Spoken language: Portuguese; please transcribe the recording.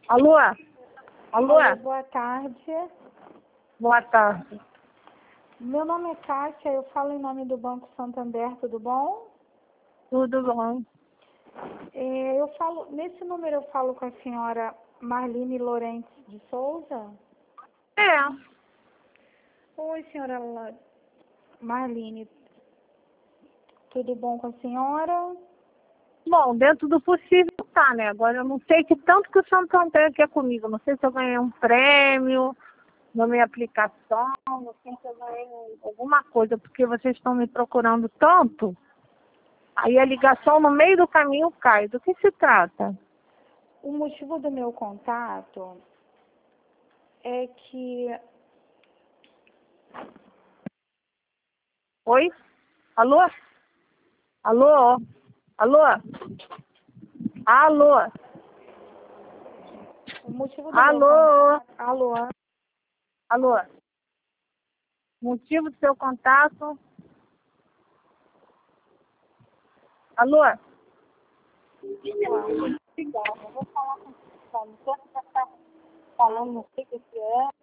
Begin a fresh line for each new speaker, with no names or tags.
Alô? Alô?
Oi, boa tarde.
Boa tarde.
Meu nome é Kátia, eu falo em nome do Banco Santander, tudo bom?
Tudo bom?
Nesse número eu falo com a senhora Marlene Lorentes de Souza?
É.
Oi, senhora Marlene, tudo bom com a senhora?
Bom, dentro do possível tá, né? Agora eu não sei que tanto que o Santander quer comigo. Não sei se eu ganhei um prêmio na minha aplicação, não sei se eu ganhei alguma coisa, porque vocês estão me procurando tanto. Aí a ligação no meio do caminho cai. Do que se trata?
O motivo do meu contato é que...
Oi? Alô? Alô? Alô? Alô?
O motivo do meu
Alô?
contato... Alô?
Alô? Motivo do seu contato? Alô? Não vou falar com você, não sei o que você está falando, não sei o que é.